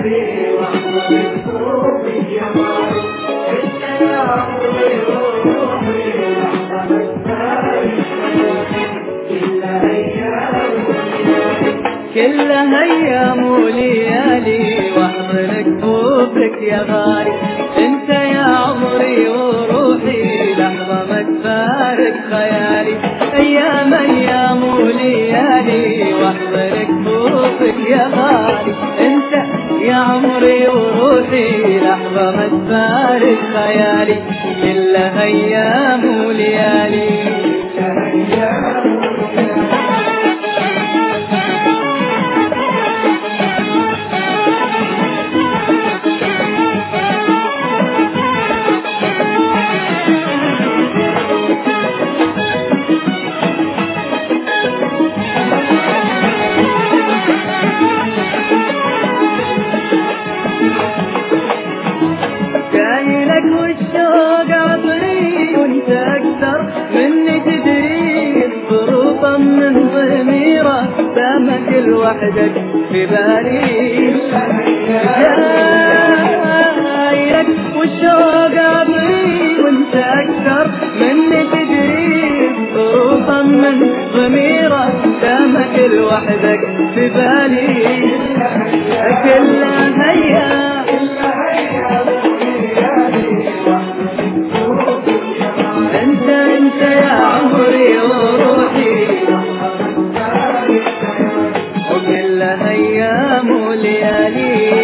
ليالي واحضر كفوفك يا غالي. انت يا عمري وروحي لحظة بتفارق كلها ايام وليالي واحضر كفوفك يا غالي. انت يا عمري وروحي لحظة ما تفارق خيالي. ايام ايام وليالي واحضر كفوفك يا غالي. انت يا عمري وروحي لحظة ما تفارق خيالي. كلها ايام وليالي جايلك والشوق عطري وانت اكثر مني تدري. الظروف من ضميرك دامك لوحدك في بالي. جايلك والشوق عطري وانت اكثر مني تدري. الظروف من ضميرك دامك لوحدك في بالي. كلها ايام انت يا عمري وروحي وكلها ايام وليالي.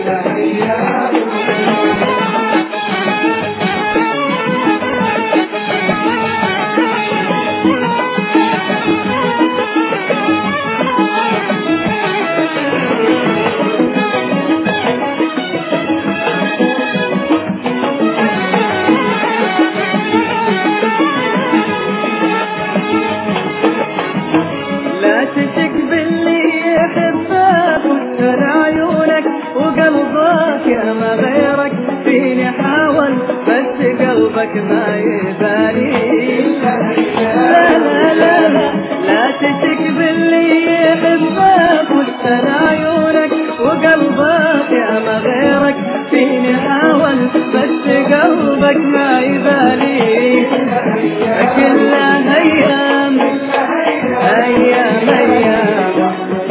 لا تشك باللي يحبك وتسهل عيونك وقلبك يا ما غيرك فيني حاول بس قلبك ما يبالي. لا لا لا لا لا تشك باللي يحبك وتسهل عيونك وقلبك يا ما غيرك فيني حاول بس قلبك ما يبالي. كلها ايام ايام ايام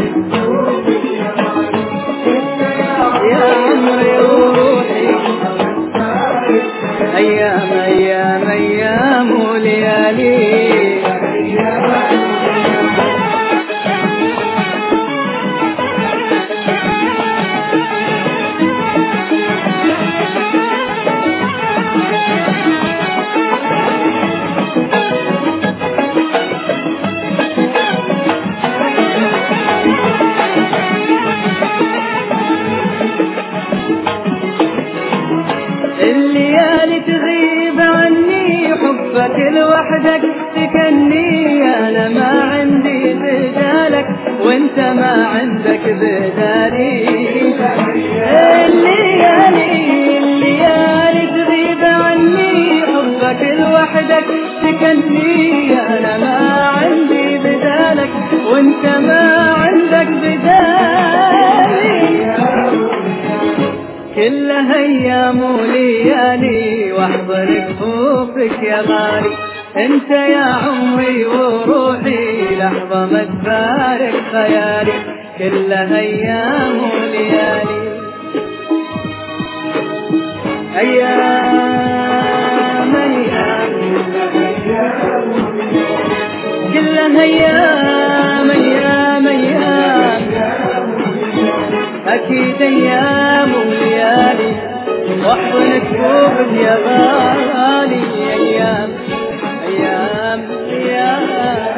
يا عمري وروحي. ايام ايام ايام وليالي الليالي تغيب عني حبك لوحدك تكني. انا ما عندي بدالك وانت ما عندك بدالي. الليالي تغيب عني حبك لوحدك تكني. انا ما عندي بدالك وانت ما عندك بدالي. كلها ايام وليالي واحضر كفوفك يا غالي. انت يا عمري وروحي لحظة ما تفارق خيالي. كلها ايام وليالي ايام ايام كلها ايام ايام ايام اكيد ايام وليالي واحضن كفوفك يا غالي. ايام ايام ايام